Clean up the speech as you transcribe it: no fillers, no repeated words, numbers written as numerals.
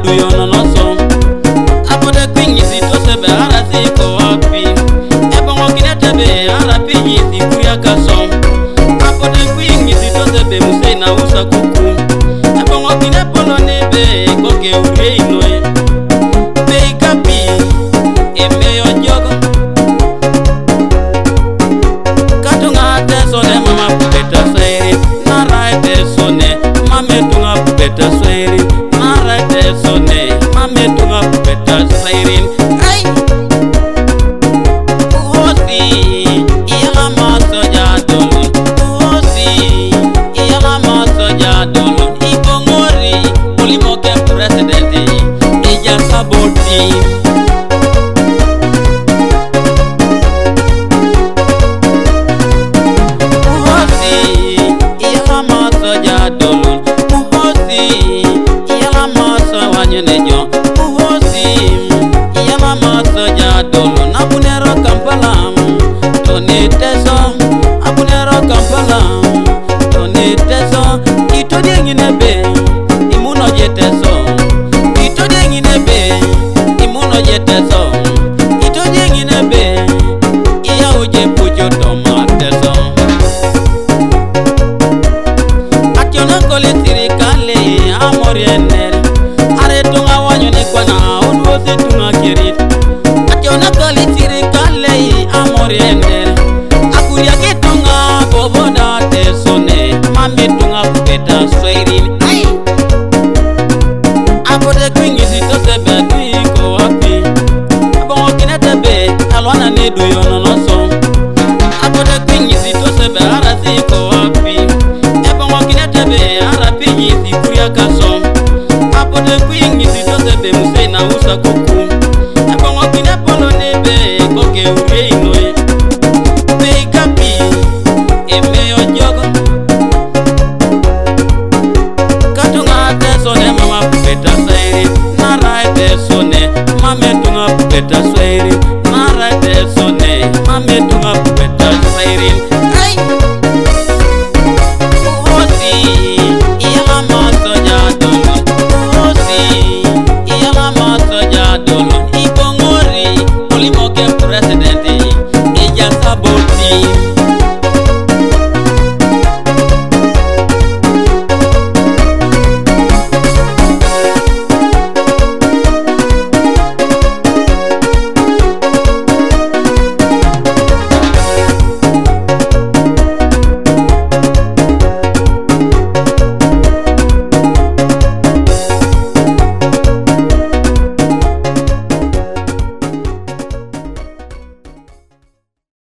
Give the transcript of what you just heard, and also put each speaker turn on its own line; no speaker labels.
du yono no so apode kwinyi si to se be ara si ko api e bongo kinete be ara pinyi si kuya ka so apode kwinyi si to se be musei na usa kuku e bongo kine polo ne be ko ke ure inoe be kapi e meyo jogo katunga tesone mama pupeta sairi na rai tesone mame tunga pupeta sairi na rai tesone mame tunga pupeta sairi ai uhosi iyala maso jadolo uhosi iyala maso jadolo ibongori ulimoke presidenti ija saboti nejo uhosi yama masoja dolo na bunero Kampala toni teso abunero Kampala toni teso itodi ngine be imuno jeteso itodi ngine be imuno jeteso itodi ngine be iya uje pujo tomateso akiona kole sirikale amoriene tunga wanyo ne kwana unuosi tunga kirit akiona kali sirikale amoriende akuria kitunga boboda tesone mami tunga pupeta swairini